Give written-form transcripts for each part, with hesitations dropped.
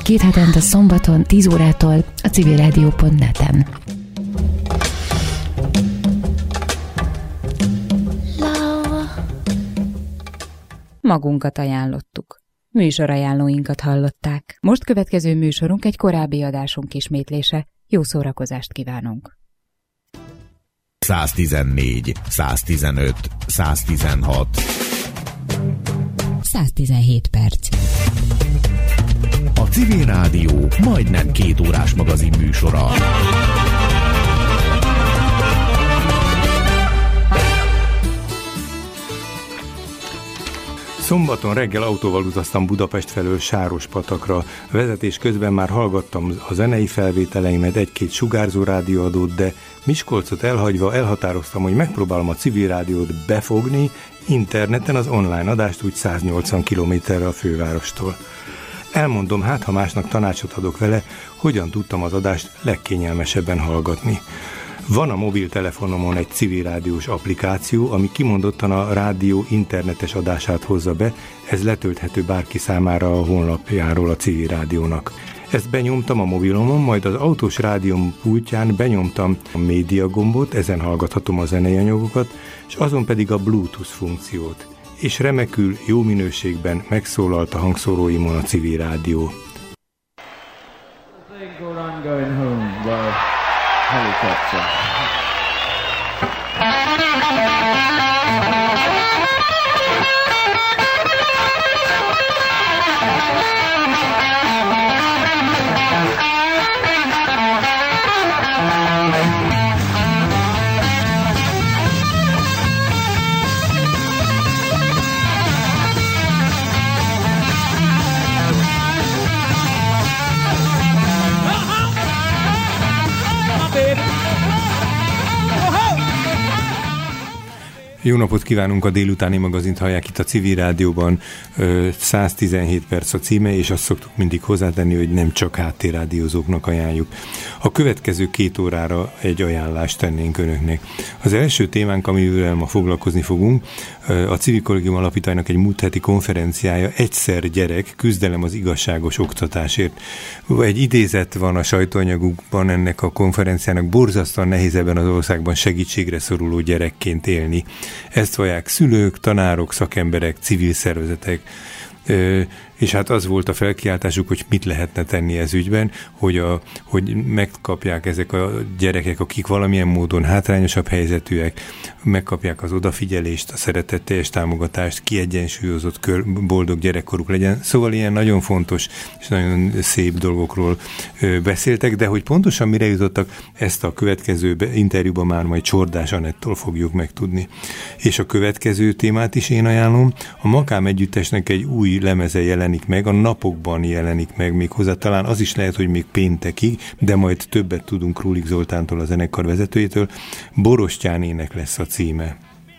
2 hetente szombaton 10 órától a civilradio.net-en. Magunkat ajánlottuk. Műsorajánlóinkat hallották. Most következő műsorunk egy korábbi adásunk ismétlése. Jó szórakozást kívánunk! 114, 115, 116 117 perc. A Civil Rádió majdnem 2 órás magazin műsora. Szombaton reggel autóval utaztam Budapest felől Sárospatakra. Vezetés közben már hallgattam a zenei felvételeimet, egy-két sugárzó rádióadót, de Miskolcot elhagyva elhatároztam, hogy megpróbálom a Civil Rádiót befogni interneten, az online adást úgy 180 kilométerre a fővárostól. Elmondom, hát ha másnak tanácsot adok vele, hogyan tudtam az adást legkényelmesebben hallgatni. Van a mobiltelefonomon egy civil rádiós applikáció, ami kimondottan a rádió internetes adását hozza be, ez letölthető bárki számára a honlapjáról a Civil Rádiónak. Ezt benyomtam a mobilomon, majd az autós rádióm pultján benyomtam a média gombot, ezen hallgathatom a zenei anyagokat, és azon pedig a Bluetooth funkciót. És remekül, jó minőségben megszólalt a hangszóróimon a Civil Rádió. Helicopter. Jó napot kívánunk, a délutáni magazint hallják itt a Civil Rádióban, 117 perc a címe, és azt szoktuk mindig hozzátenni, hogy nem csak háttérrádiózóknak ajánljuk. A következő 2 órára egy ajánlást tennénk önöknek. Az első témánk, amivel ma foglalkozni fogunk, a Civil Kollégium Alapítványnak egy múlt heti konferenciája, Egyszer gyerek, küzdelem az igazságos oktatásért. Egy idézet van a sajtóanyagukban ennek a konferenciának, borzasztóan nehéz ebben az országban segítségre szoruló gyerekként élni. Ezt vallják szülők, tanárok, szakemberek, civil szervezetek, és hát az volt a felkiáltásuk, hogy mit lehetne tenni ez ügyben, hogy megkapják ezek a gyerekek, akik valamilyen módon hátrányosabb helyzetűek, megkapják az odafigyelést, a szeretetteljes támogatást, kiegyensúlyozott, boldog gyerekkoruk legyen. Szóval ilyen nagyon fontos és nagyon szép dolgokról beszéltek, de hogy pontosan mire jutottak, ezt a következő interjúban már majd Csordás Anettól fogjuk megtudni. És a következő témát is én ajánlom. A Makám együttesnek egy új lemeze jelenik meg, a napokban jelenik meg még hozzá, talán az is lehet, hogy még péntekig, de majd többet tudunk Królik Zoltántól, a zenekar vezetőjétől. Borostyánének lesz a címe.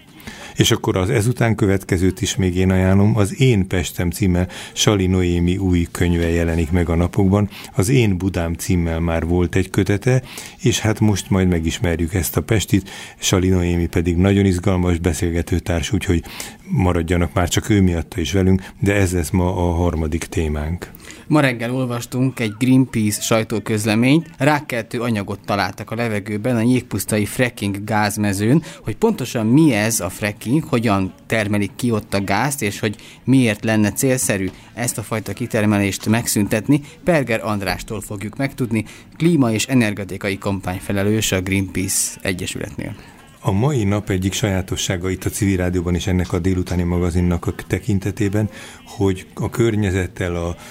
És akkor az ezután következőt is még én ajánlom, az Én Pestem címmel Sali Noémi új könyve jelenik meg a napokban. Az Én Budám címmel már volt egy kötete, és hát most majd megismerjük ezt a Pestit, Sali Noémi pedig nagyon izgalmas beszélgetőtárs, úgyhogy maradjanak már csak ő miatta is velünk, de ez lesz ma a harmadik témánk. Ma reggel olvastunk egy Greenpeace sajtóközleményt, rákkeltő anyagot találtak a levegőben a jégpusztai fracking gázmezőn, hogy pontosan mi ez a fracking, hogyan termelik ki ott a gázt, és hogy miért lenne célszerű ezt a fajta kitermelést megszüntetni. Perger Andrástól fogjuk megtudni, klíma- és energetikai kampányfelelős a Greenpeace Egyesületnél. A mai nap egyik sajátossága itt a Civil Rádióban és ennek a délutáni magazinnak a tekintetében, hogy a környezettel,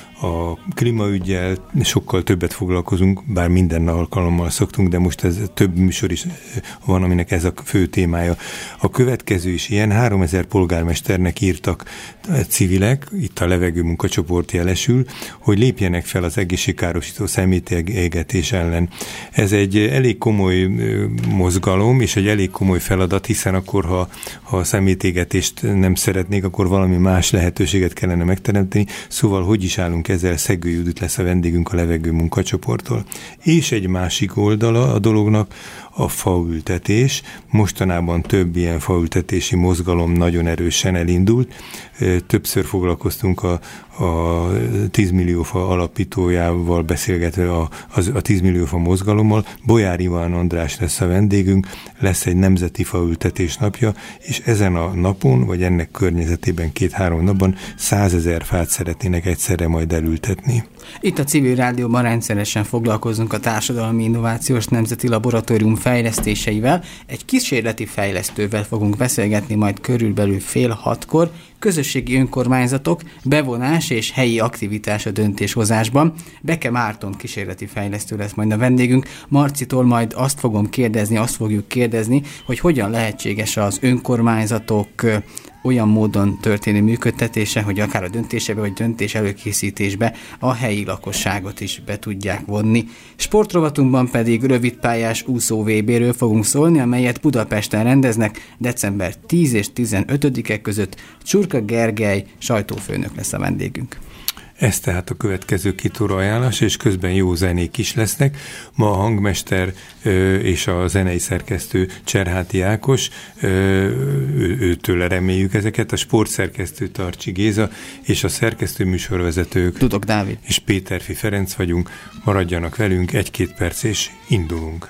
a klímaüggyel sokkal többet foglalkozunk, bár minden alkalommal szoktunk, de most ez több műsor is van, aminek ez a fő témája. A következő is ilyen, 3000 polgármesternek írtak civilek, itt a levegő munkacsoport jelesül, hogy lépjenek fel az egészségkárosító szemétégetés ellen. Ez egy elég komoly mozgalom, és egy elég komoly feladat, hiszen akkor, ha a szemétégetést nem szeretnék, akkor valami más lehetőséget kellene megteremteni. Szóval hogy is állunk foglalkozunk ezzel, Szegő Judit lesz a vendégünk a Levegő munkacsoporttól. És egy másik oldala a dolognak a faültetés. Mostanában több ilyen faültetési mozgalom nagyon erősen elindult. Többször foglalkoztunk a 10 millió fa alapítójával beszélgetve a 10 millió fa mozgalommal. Bolyár Iván András lesz a vendégünk, lesz egy nemzeti faültetés napja, és ezen a napon, vagy ennek környezetében 2-3 napban 100 000 fát szeretnének egyszerre majd elültetni. Itt a Civil Rádióban rendszeresen foglalkozunk a Társadalmi Innovációs Nemzeti Laboratórium fejlesztéseivel. Egy kísérleti fejlesztővel fogunk beszélgetni majd körülbelül 5:30, közösségi önkormányzatok, bevonás és helyi aktivitás a döntéshozásban. Beke Márton kísérleti fejlesztő lesz majd a vendégünk. Marcitól majd azt fogjuk kérdezni, hogy hogyan lehetséges az önkormányzatok olyan módon történő működtetése, hogy akár a döntésebe vagy döntés előkészítésbe a helyi lakosságot is be tudják vonni. Sportrovatunkban pedig rövidpályás úszó VB-ről fogunk szólni, amelyet Budapesten rendeznek december 10 és 15-e között. Csurka Gergely sajtófőnök lesz a vendégünk. Ez tehát a következő 2 óra ajánlás, és közben jó zenék is lesznek. Ma a hangmester és a zenei szerkesztő Cserháti Ákos, őtőle reméljük ezeket, a sportszerkesztő Tarcsi Géza, és a szerkesztő műsorvezetők Dudok Dávid és Péterfi Ferenc vagyunk. Maradjanak velünk, 1-2 perc és indulunk.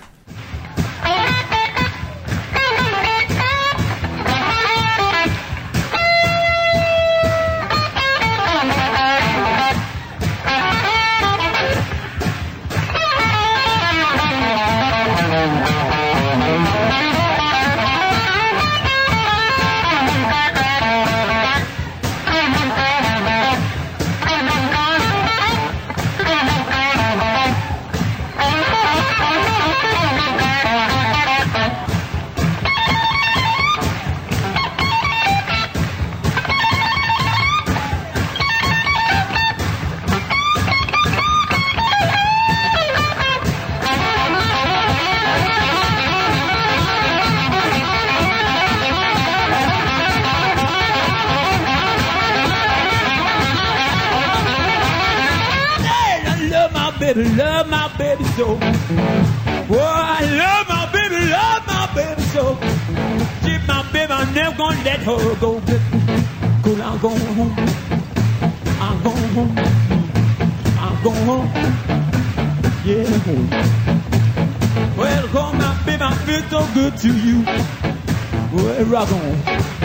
Love my baby so. Oh, I love my baby so. She's my baby, I'm never gonna let her go. Cause I'm going home. I'm going home. I'm going home. Yeah, home. Well, come my baby, I feel so good to you. Well, rock on.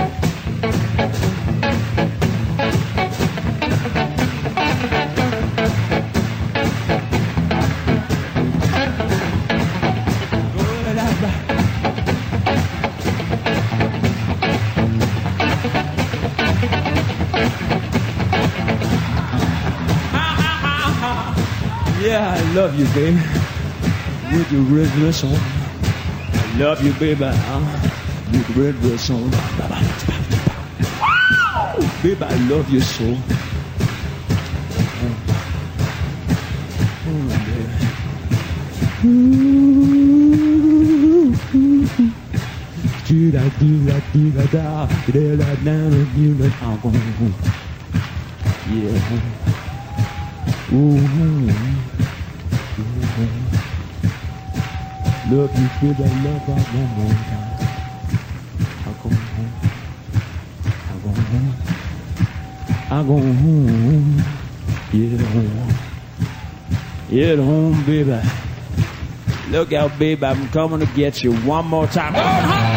Yeah, I love you, baby. With your red dress on. I love you, baby. With your red dress on. Baby, I love you so. Yeah. Love you, feel that love out one more time. I go home. I go home. I go home. Yeah, home. Yeah, home, baby. Look out, baby, I'm coming to get you one more time. Go home.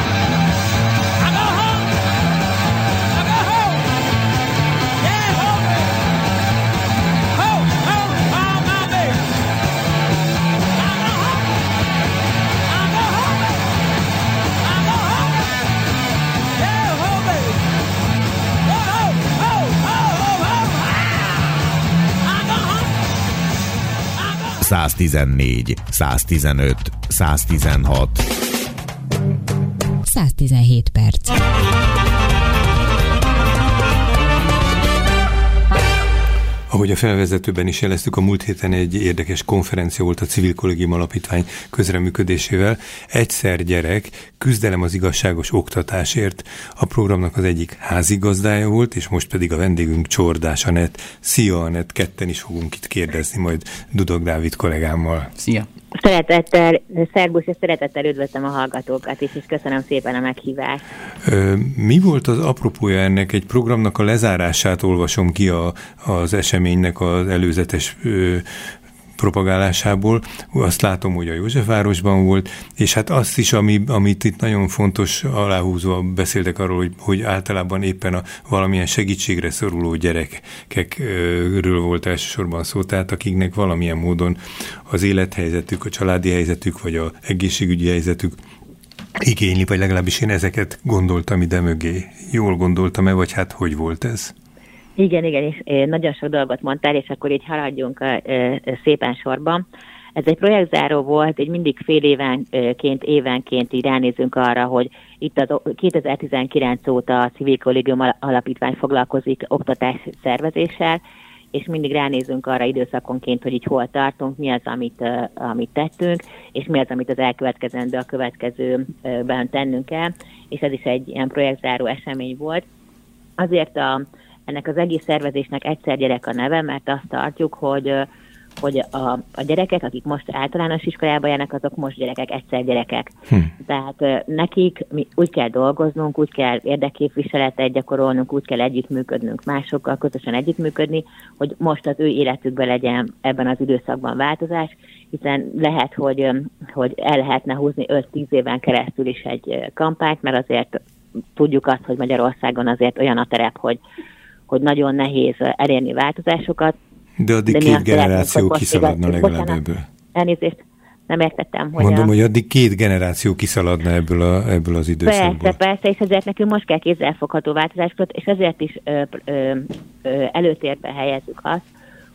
Száz 114, 115, 116. 117 perc. Ahogy a felvezetőben is jeleztük, a múlt héten egy érdekes konferencia volt a Civil Kollégium Alapítvány közreműködésével. Egyszer gyerek, küzdelem az igazságos oktatásért. A programnak az egyik házigazdája volt, és most pedig a vendégünk Csordás Anett. Szia Anett, ketten is fogunk itt kérdezni majd Dudok Dávid kollégámmal. Szia! Szerbusz, és szeretettel üdvözlöm a hallgatókat is, és köszönöm szépen a meghívást. Mi volt az apropója ennek? Egy programnak a lezárását olvasom ki az eseménynek az előzetes propagálásából. Azt látom, hogy a Józsefvárosban volt, és hát azt is, amit itt nagyon fontos aláhúzva beszéltek arról, hogy általában éppen a valamilyen segítségre szoruló gyerekekről volt elsősorban szó, tehát akiknek valamilyen módon az élethelyzetük, a családi helyzetük, vagy az egészségügyi helyzetük igényli, vagy legalábbis én ezeket gondoltam ide mögé. Jól gondoltam-e, vagy hát hogy volt ez? Igen, és nagyon sok dolgot mondtál, és akkor így haladjunk szépen sorban. Ez egy projektzáró volt, így mindig fél évenként így ránézünk arra, hogy itt az 2019 óta a Civil Kollégium Alapítvány foglalkozik oktatás szervezéssel, és mindig ránézünk arra időszakonként, hogy így hol tartunk, mi az, amit tettünk, és mi az, amit az elkövetkezendő a következőben tennünk kell, és ez is egy ilyen projektzáró esemény volt. Azért ennek az egész szervezésnek Egyszer gyerek a neve, mert azt tartjuk, hogy a gyerekek, akik most általános iskolába járnak, azok most gyerekek, egyszer gyerekek. Tehát nekik úgy kell dolgoznunk, úgy kell érdekképviseletet gyakorolnunk, úgy kell együttműködnünk másokkal, közösen együttműködni, hogy most az ő életükben legyen ebben az időszakban változás, hiszen lehet, hogy el lehetne húzni 5-10 éven keresztül is egy kampányt, mert azért tudjuk azt, hogy Magyarországon azért olyan a terep, hogy nagyon nehéz elérni változásokat. De addig két generáció kiszaladna legalább ebből. Elnézést, nem értettem. Mondom, hogy addig 2 generáció kiszaladna ebből az időszakból. Persze, és ezért nekünk most kell kézzelfogható változásokat, és ezért is előtérbe helyezzük azt,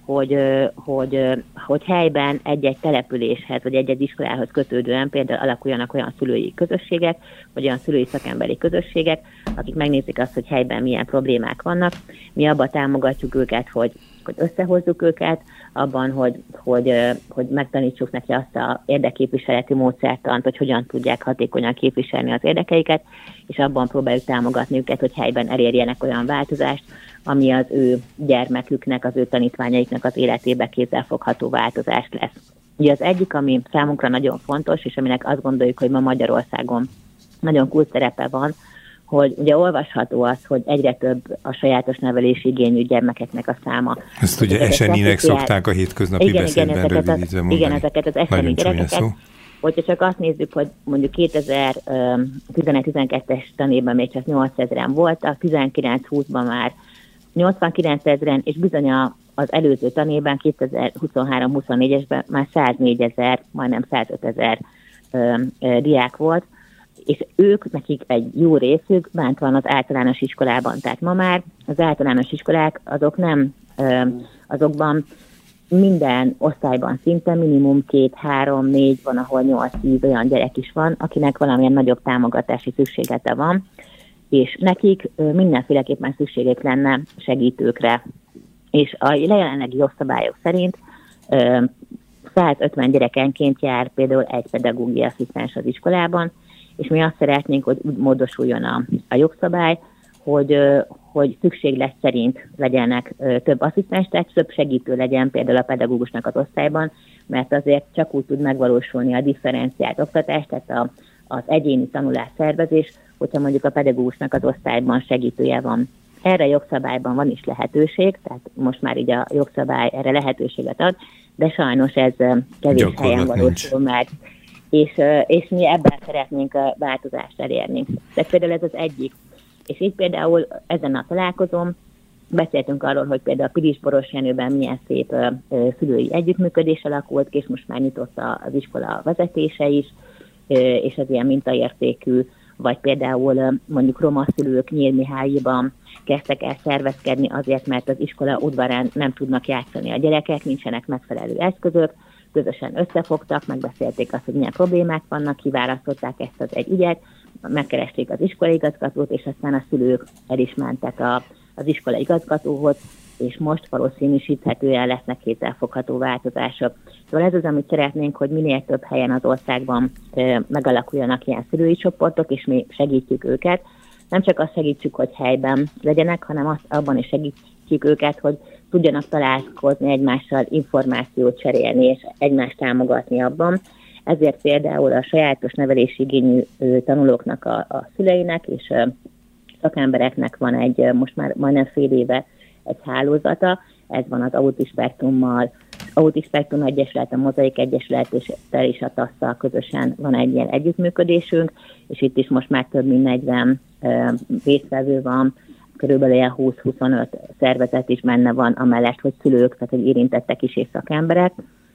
hogy helyben egy-egy településhez, vagy egy-egy iskolához kötődően például alakuljanak olyan szülői közösségek, vagy olyan szülői szakemberi közösségek, akik megnézik azt, hogy helyben milyen problémák vannak. Mi abban támogatjuk őket, hogy összehozzuk őket, abban, hogy megtanítsuk neki azt az érdekképviseleti módszertant, hogy hogyan tudják hatékonyan képviselni az érdekeiket, és abban próbáljuk támogatni őket, hogy helyben elérjenek olyan változást, ami az ő gyermeküknek, az ő tanítványaiknak az életébe kézzelfogható változás lesz. Ugye az egyik, ami számunkra nagyon fontos, és aminek azt gondoljuk, hogy ma Magyarországon nagyon kulcs szerepe van, hogy ugye olvasható az, hogy egyre több a sajátos nevelési igényű gyermekeknek a száma. Ezt ugye eseninek szokták a hétköznapi beszédben rövidítve mondani. Igen, ezeket az eseni gyerekeket. Hogyha csak azt nézzük, hogy mondjuk 2011-12-es tanévben még csak 8000-en voltak, 19-20-ban már 89 000, és bizony az előző tanévben, 2023-24-esben már 104 000, majdnem 105 000 diák volt, és nekik egy jó részük bent van az általános iskolában. Tehát ma már az általános iskolák azokban minden osztályban szinte minimum 2, 3, 4, van, ahol 8-10 olyan gyerek is van, akinek valamilyen nagyobb támogatási szükséglete van, és nekik mindenféleképpen szükségük lenne segítőkre. És a jelenlegi jogszabályok szerint 150 gyerekenként jár például egy pedagógiai asszisztens az iskolában, és mi azt szeretnénk, hogy úgy módosuljon a jogszabály, hogy szükséglet szerint legyenek több asszisztens, tehát több segítő legyen például a pedagógusnak az osztályban, mert azért csak úgy tud megvalósulni a differenciált oktatás, tehát az egyéni tanulás szervezés, hogyha mondjuk a pedagógusnak az osztályban segítője van. Erre a jogszabályban van is lehetőség, tehát most már így a jogszabály erre lehetőséget ad, de sajnos ez kevés helyen valósul meg. És mi ebben szeretnénk a változást elérni. Tehát például ez az egyik. És így például ezen a találkozón beszéltünk arról, hogy például a Pilis-Boros Jenőben milyen szép szülői együttműködés alakult, és most már nyitott az iskola vezetése is, és ez ilyen mintaértékű, vagy például mondjuk roma szülők Nyírmihályiban kezdtek el szervezkedni azért, mert az iskola udvarán nem tudnak játszani a gyerekek, nincsenek megfelelő eszközök, közösen összefogtak, megbeszélték azt, hogy milyen problémák vannak, kiválasztották ezt az egy ügyet, megkeresték az iskolaigazgatót, és aztán a szülők el is mentek az iskolaigazgatóhoz, és most valószínűsíthetően lesznek kézzelfogható változások. Szóval ez az, amit szeretnénk, hogy minél több helyen az országban megalakuljanak ilyen szülői csoportok, és mi segítjük őket. Nem csak azt segítjük, hogy helyben legyenek, hanem abban is segítjük őket, hogy tudjanak találkozni egymással, információt cserélni, és egymást támogatni abban. Ezért például a sajátos nevelési igényű tanulóknak, a szüleinek és szakembereknek van egy, most már majdnem fél éve egy hálózata, ez van az Autispektrummal, Autispektrum Egyesület, a Mozaik Egyesület és a TASZ-szal közösen van egy ilyen együttműködésünk, és itt is most már több mint 40 résztvevő van, körülbelül ilyen 20-25 szervezet is benne van, amellett, hogy szülők, tehát hogy érintettek is és szakemberek.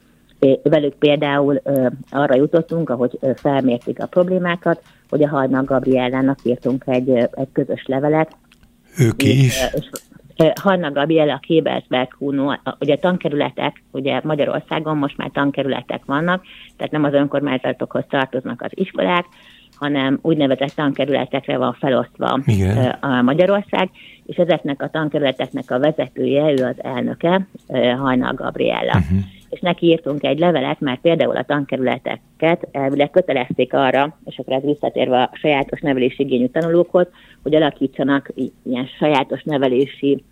Velük például arra jutottunk, ahogy felmérték a problémákat, hogy a Hajnal Gabriellának írtunk egy közös levelet. Ők is? Hajnal Gabriella, Kébelsberg, Hunó, ugye tankerületek, ugye Magyarországon most már tankerületek vannak, tehát nem az önkormányzatokhoz tartoznak az iskolák, hanem úgynevezett tankerületekre van felosztva a Magyarország, és ezeknek a tankerületeknek a vezetője, ő az elnöke, Hajnal Gabriella. És neki írtunk egy levelet, mert például a tankerületeket elvileg kötelezték arra, és akkor ez visszatérve a sajátos nevelési igényű tanulókhoz, hogy alakítsanak ilyen sajátos nevelési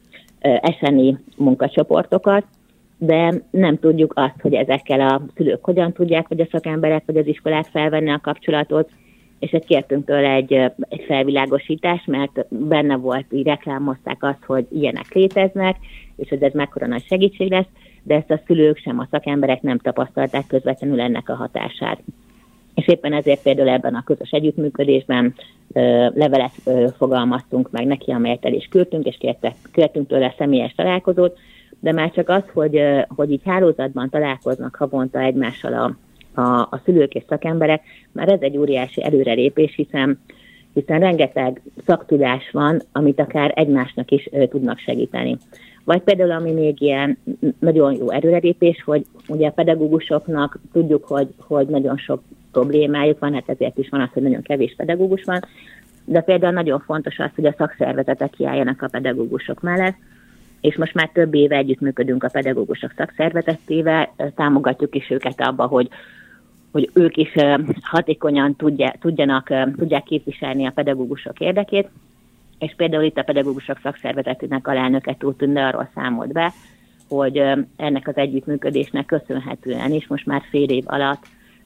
SNI munkacsoportokat, de nem tudjuk azt, hogy ezekkel a szülők hogyan tudják, vagy a szakemberek, vagy az iskolák felvenni a kapcsolatot, és kértünk tőle egy felvilágosítást, mert benne volt, így reklámozták azt, hogy ilyenek léteznek, és hogy ez mekkora nagy segítség lesz, de ezt a szülők sem, a szakemberek nem tapasztalták közvetlenül ennek a hatását. És éppen ezért például ebben a közös együttműködésben levelet fogalmaztunk meg neki, amelyet el is küldtünk, és kértünk tőle személyes találkozót, de már csak az, hogy így hálózatban találkoznak havonta egymással a szülők és szakemberek, már ez egy óriási előrelépés, hiszen rengeteg szaktudás van, amit akár egymásnak is tudnak segíteni. Vagy például, ami még ilyen nagyon jó előrelépés, hogy ugye a pedagógusoknak tudjuk, hogy nagyon sok problémájuk van, hát ezért is van az, hogy nagyon kevés pedagógus van, de például nagyon fontos az, hogy a szakszervezetek kiálljanak a pedagógusok mellett, és most már több éve együttműködünk a pedagógusok szakszervezetével, támogatjuk is őket abba, hogy ők is hatékonyan tudják képviselni a pedagógusok érdekét, és például itt a pedagógusok szakszervezetének alelnöke Tóth Tünde arról számolt be, hogy ennek az együttműködésnek köszönhetően is most már fél év alatt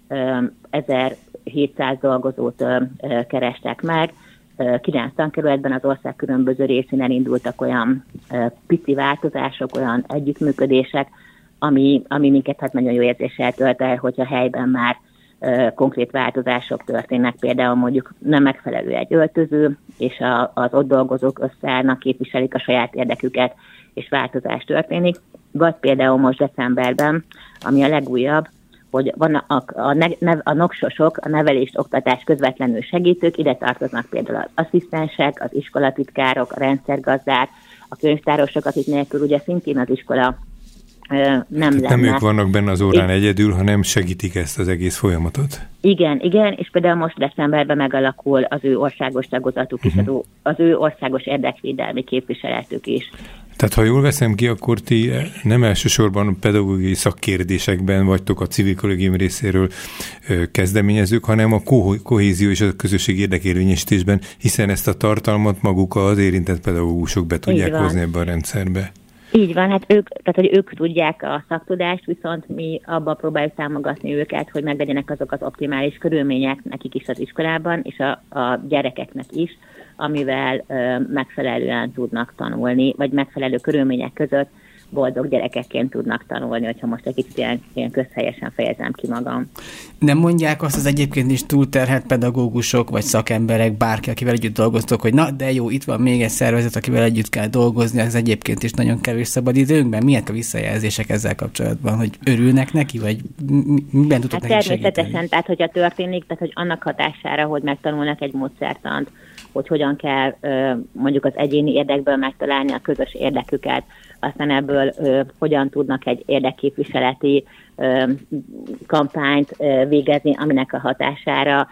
1700 dolgozót kerestek meg, 9 tankerületben az ország különböző részén elindultak olyan pici változások, olyan együttműködések, ami minket hát nagyon jó érzéssel tölt el, hogyha helyben már konkrét változások történnek, például mondjuk nem megfelelő egy öltöző, és az ott dolgozók összeállnak, képviselik a saját érdeküket, és változás történik. Vagy például most decemberben, ami a legújabb, hogy van a noksosok, a nevelést, oktatás közvetlenül segítők, ide tartoznak például az asszisztensek, az iskolatitkárok, a rendszergazdák, a könyvtárosok, akik nélkül ugye szintén az iskola nem lenne. Nem ők vannak benne az órán egyedül, hanem segítik ezt az egész folyamatot. Igen, és például most decemberben megalakul az ő országos tagozatuk is, az ő országos érdekvédelmi képviseletük is. Tehát ha jól veszem ki, akkor ti nem elsősorban pedagógiai szakkérdésekben vagytok a civil kollégium részéről kezdeményezők, hanem a kohézió és a közösség érdekérvényesítésben, hiszen ezt a tartalmat maguk az érintett pedagógusok be tudják hozni ebbe a rendszerbe. Így van, hát ők tudják a szaktudást, viszont mi abban próbáljuk támogatni őket, hogy meglegyenek azok az optimális körülmények nekik is az iskolában, és a gyerekeknek is, amivel megfelelően tudnak tanulni, vagy megfelelő körülmények között boldog gyerekekként tudnak tanulni, hogyha most egy kicsit ilyen közhelyesen fejezem ki magam. Nem mondják azt az egyébként is túlterhelt pedagógusok, vagy szakemberek, bárki, akivel együtt dolgoztok, hogy na, de jó, itt van még egy szervezet, akivel együtt kell dolgozni, az egyébként is nagyon kevés szabadidőnkben. Milyen a visszajelzések ezzel kapcsolatban, hogy örülnek neki, vagy miben tudtok neki segíteni? Természetesen, tehát hogyha történik, tehát hogy annak hatására, hogy megtanulnak egy módszertant, hogy hogyan kell mondjuk az egyéni érdekből megtalálni a közös érdeküket, aztán ebből hogyan tudnak egy érdekképviseleti kampányt végezni, aminek a hatására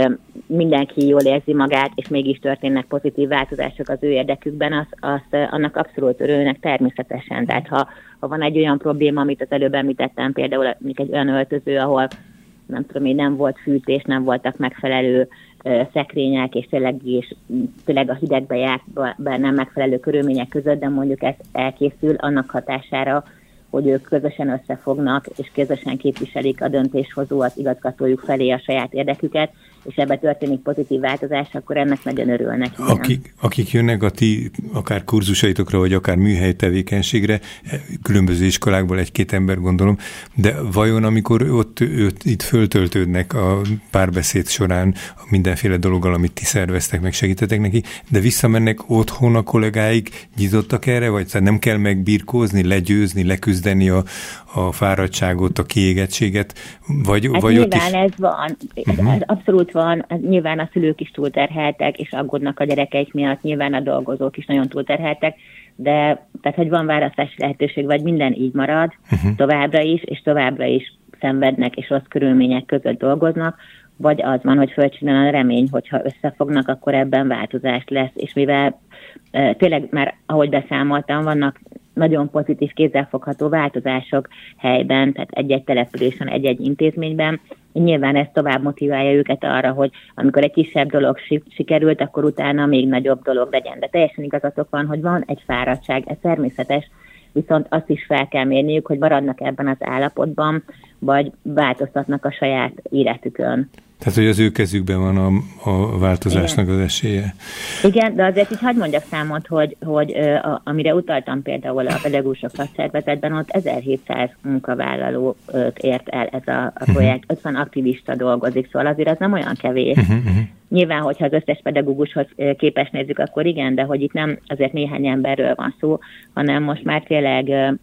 mindenki jól érzi magát, és mégis történnek pozitív változások az ő érdekükben, annak abszolút örülnek természetesen. Tehát ha van egy olyan probléma, amit az előbb említettem, például egy olyan öltöző, ahol nem tudom én, nem volt fűtés, nem voltak megfelelő szekrények, és tényleg a hidegbe járt be nem megfelelő körülmények között, de mondjuk ez elkészül annak hatására, hogy ők közösen összefognak, és közösen képviselik a döntéshozó az igazgatójuk felé a saját érdeküket, és ebben történik pozitív változás, akkor ennek nagyon örülnek. Akik jönnek a ti akár kurzusaitokra, vagy akár műhely tevékenységre, különböző iskolákból egy-két ember gondolom, de vajon amikor itt föltöltődnek a párbeszéd során mindenféle dologgal, amit ti szerveztek, meg segítetek neki, de visszamennek otthon a kollégáik, nyitottak erre, vagy nem kell megbirkózni, legyőzni, leküzdeni a fáradtságot, a kiégettséget, vagy nyilván ott is... ez van, ez abszolút van, nyilván a szülők is túlterheltek, és aggódnak a gyerekeik miatt, nyilván a dolgozók is nagyon túlterheltek, de tehát, hogy van választási lehetőség, vagy minden így marad továbbra is, és továbbra is szenvednek, és rossz körülmények között dolgoznak, vagy az van, hogy fölcsinál a remény, hogyha összefognak, akkor ebben változás lesz, és mivel tényleg már, ahogy beszámoltam, vannak nagyon pozitív, kézzelfogható változások helyben, tehát egy-egy településen, egy-egy intézményben. Nyilván ez tovább motiválja őket arra, hogy amikor egy kisebb dolog sikerült, akkor utána még nagyobb dolog legyen. De teljesen igazatok van, hogy van egy fáradtság, ez természetes, viszont azt is fel kell mérniük, hogy maradnak ebben az állapotban, vagy változtatnak a saját életükön. Tehát, hogy az ő kezükben van a változásnak az esélye. Igen, de azért így hadd mondjak számot, hogy amire utaltam például a pedagógusok szakszervezetben, ott 1700 munkavállalót ért el ez a projekt, 50 aktivista dolgozik, szóval azért az nem olyan kevés. Nyilván, hogyha az összes pedagógushoz képes nézzük, akkor igen, de hogy itt nem azért néhány emberről van szó, hanem most már tényleg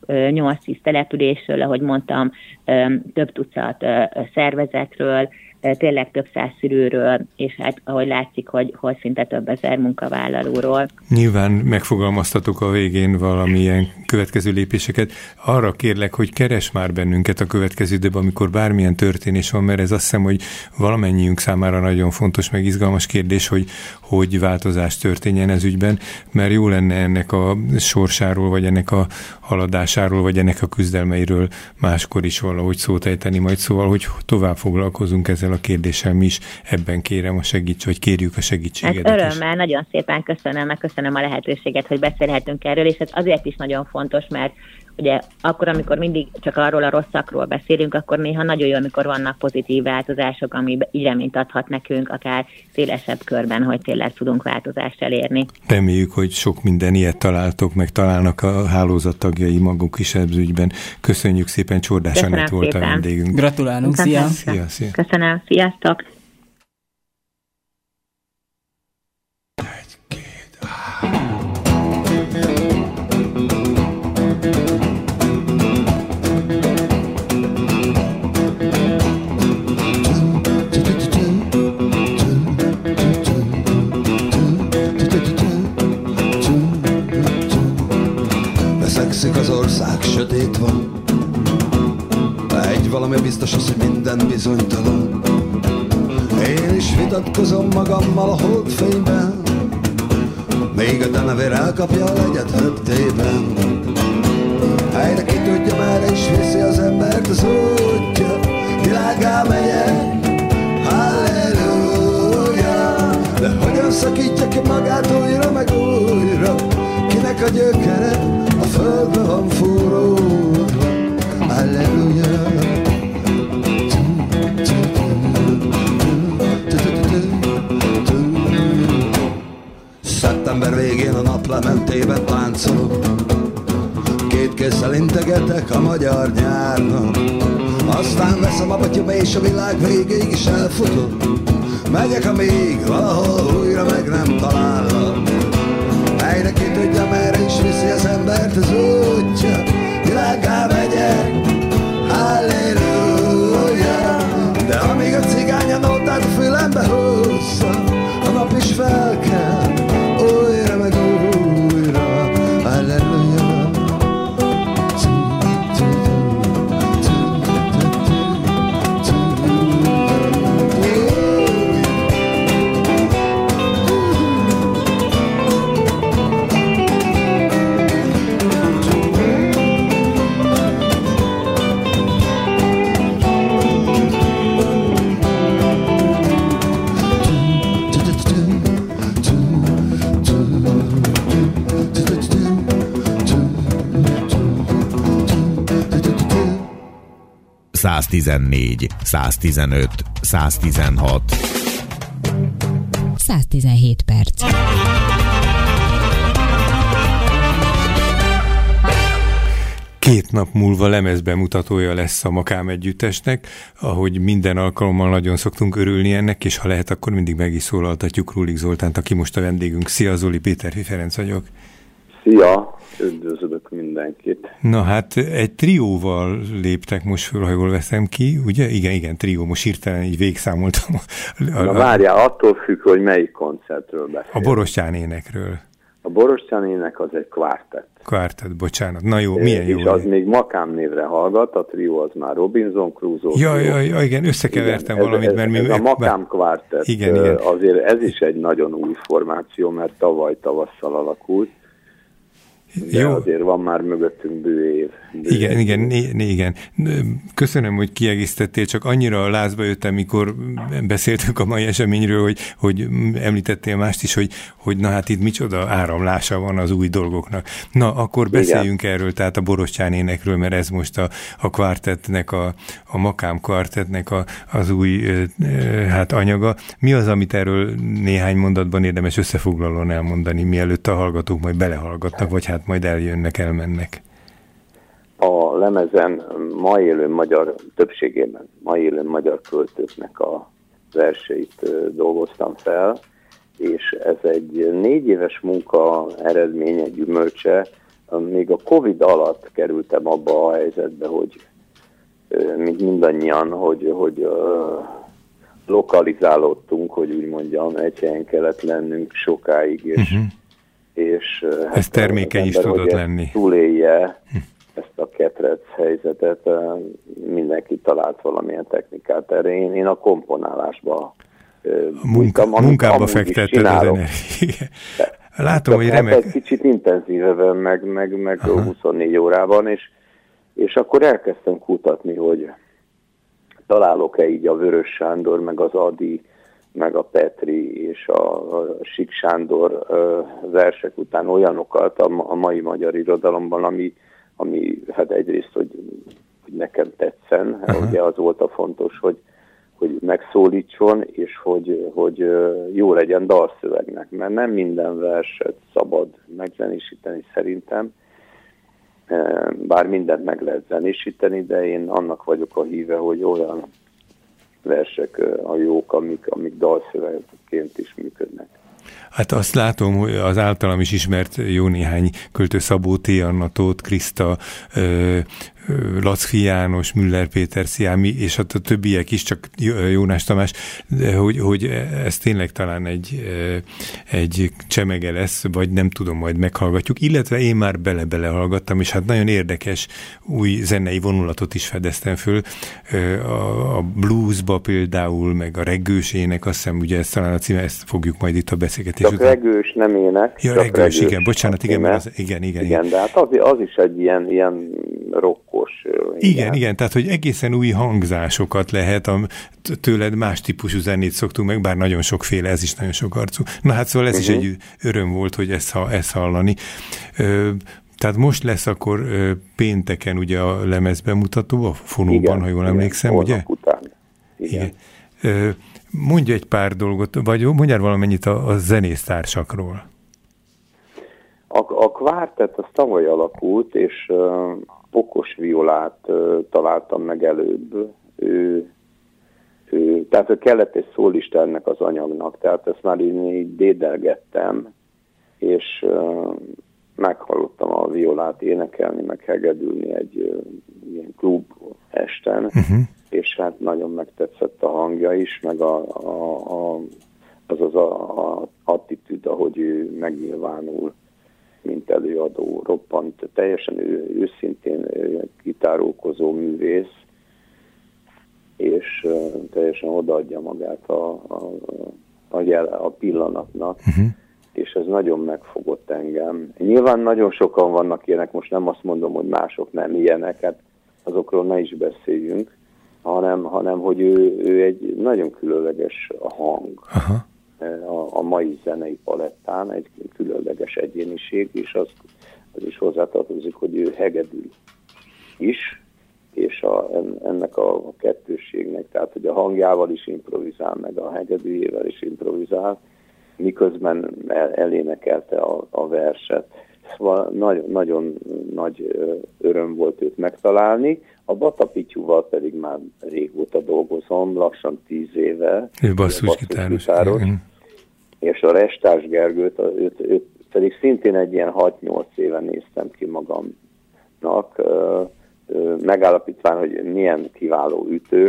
8-10 településről, ahogy mondtam, több tucat szervezetről, tényleg több száz szülőről, és hát ahogy látszik, hogy szinte több ezer munkavállalóról. Nyilván megfogalmaztatok a végén valamilyen következő lépéseket. Arra kérlek, hogy keres már bennünket a következő időben, amikor bármilyen történés van, mert ez azt hiszem, hogy valamennyiünk számára nagyon fontos, meg izgalmas kérdés, hogy változás történjen ez ügyben, mert jó lenne ennek a sorsáról, vagy ennek a haladásáról, vagy ennek a küzdelmeiről máskor is valahogy szót ejteni majd, szóval, hogy tovább foglalkozunk ezzel a kérdéssel mi is, ebben kérem vagy kérjük a segítségedet. Hát örömmel, nagyon szépen köszönöm a lehetőséget, hogy beszélhetünk erről, és ez azért is nagyon fontos, mert ugye akkor, amikor mindig csak arról a rosszakról beszélünk, akkor néha nagyon jó, amikor vannak pozitív változások, ami így reményt adhat nekünk, akár szélesebb körben, hogy tényleg tudunk változást elérni. Reméljük, hogy sok minden ilyet találtok, meg találnak a hálózat tagjai maguk is ebben ügyben. Köszönjük szépen, Csordás Anett volt a vendégünk. Gratulálunk, szia! Szia! Köszönöm, sziasztok! Az ország sötét van, valami biztos az, hogy minden bizonytalan. Én is vitatkozom magammal a holdfényben, még a denevér elkapja a legyet höttében. Helyre ki tudja, merre is viszi az embert az útja, világgá megyek, halleluja. De hogyan szakítja ki magát újra meg újra, kinek a gyökere a földbe van fúródva, halleluja. Szeptember végén a naplementében táncolok, két kézzel integetek a magyar nyárnak. Aztán veszem a batyom és a világ végéig is elfutok, megyek, amíg valahol újra meg nem talállak. Helyre ki tudja, merre is viszi az embert az útja, világgá megyek, halleluja. De amíg a cigány a nótát a fülembe húzza, a nap is felkel, 114, 115, 116. 117 perc. Két nap múlva lemezbemutatója lesz a Makám együttesnek, ahogy minden alkalommal nagyon szoktunk örülni ennek, és ha lehet, akkor mindig meg is szólaltatjuk Rúlik Zoltánt, aki most a vendégünk. Szia Zoli, Péterfi Ferenc vagyok. Szia, üdvözlök mindenkit. Na hát egy trióval léptek most föl, ha jól veszem ki, ugye? Igen, trió, most hirtelen így végszámoltam. Na várjál, attól függ, hogy melyik koncertről beszél. A Borostyán énekről. A Borostyán ének az egy kvártett. Kvártett, bocsánat. Na jó, milyen jó. És az még Makám névre hallgat, a trió az már Robinson Crusoe. Ja, igen, összekevertem valamit, mert mi... Ez a Makám kvártett, igen. Azért ez is egy nagyon új formáció, mert tavaly tavasszal alakult. De jó. Azért van már mögöttünk bő év. Igen. Köszönöm, hogy kiegészítettél, csak annyira lázba jöttem, mikor beszéltünk a mai eseményről, hogy említettél mást is, hogy na hát itt micsoda áramlása van az új dolgoknak. Na, akkor beszéljünk erről, tehát a Borostyán énekről, mert ez most a kvártettnek, a Makám kvártettnek az új anyaga. Mi az, amit erről néhány mondatban érdemes összefoglalóan elmondani, mielőtt a hallgatók majd belehallgatnak, vagy hát majd eljönnek, elmennek? A lemezen többségében ma élő magyar költőknek a verseit dolgoztam fel, és ez egy 4 éves munka eredménye, gyümölcse. Még a Covid alatt kerültem abba a helyzetbe, hogy mint mindannyian, hogy lokalizálódtunk, hogy úgy mondjam, egy helyen kellett lennünk sokáig, és ez termékeny is tudott lenni. Túlélje ezt a ketrec helyzetet, mindenki talált valamilyen technikát erre. Én a komponálásba munkába fektetted az energiát. Látom, hogy remek. Egy kicsit intenzívebben, meg 24 órában, és akkor elkezdtem kutatni, hogy találok-e így a Vörös Sándor, meg az Ady, meg a Petri és a Sik Sándor versek után olyanokat a mai magyar irodalomban, ami hát egyrészt, hogy nekem tetszen, ugye az volt a fontos, hogy megszólítson, és hogy jó legyen dalszövegnek, mert nem minden verset szabad megzenésíteni szerintem, bár mindent meg lehet zenésíteni, de én annak vagyok a híve, hogy olyan versek a jók, amik dalszövegként is működnek. Hát azt látom, hogy az általam is ismert jó néhány költő, Szabó T. Anna, Tóth Kriszta, Lackfi János, Müller Péter, Sziámi, és hát a többiek is, csak Jónás Tamás, hogy ez tényleg talán egy csemege lesz, vagy nem tudom, majd meghallgatjuk, illetve én már bele-hallgattam, és hát nagyon érdekes új zenei vonulatot is fedeztem föl, a bluesba például, meg a reggős ének, azt hiszem, ugye ez talán a címe, ezt fogjuk majd itt a beszélgetés után. Csak reggős, nem ének. Ja, reggős, igen, bocsánat, igen. De hát az is egy ilyen rokkos. Igen, tehát hogy egészen új hangzásokat lehet, tőled más típusú zenét szoktunk meg, bár nagyon sokféle, ez is nagyon sok arcú. Na hát szóval ez is egy öröm volt, hogy ezt hallani. Tehát most lesz akkor pénteken ugye a lemezbemutató, a Fonóban, ha jól emlékszem, ugye? Után. Igen. Mondj egy pár dolgot, vagy mondjál valamennyit a zenésztársakról. A kvártett az tavaly alakult, és Okos Violát találtam meg előbb. Tehát kellett egy szólista ennek az anyagnak, tehát ezt már így dédelgettem, és meghallottam a Violát énekelni, meg hegedülni egy ilyen klub esten, és hát nagyon megtetszett a hangja is, meg az attitűd, ahogy ő megnyilvánul, mint előadó, roppant, teljesen őszintén gitárolkozó művész, és teljesen odaadja magát a pillanatnak, és ez nagyon megfogott engem. Nyilván nagyon sokan vannak ilyenek, most nem azt mondom, hogy mások nem ilyenek, hát azokról ne is beszéljünk, hanem hogy ő egy nagyon különleges hang. A mai zenei palettán, egy különleges egyéniség, és az is hozzátartozik, hogy ő hegedül is, és ennek a kettősségnek, tehát hogy a hangjával is improvizál, meg a hegedűjével is improvizál, miközben elénekelte a verset. Szóval nagyon nagy öröm volt őt megtalálni. A Bata Pityúval pedig már régóta dolgozom, lassan 10 éve. Ő basszusgitáros. És a Restás Gergőt, őt pedig szintén egy ilyen 6-8 éve néztem ki magamnak, megállapítván, hogy milyen kiváló ütő,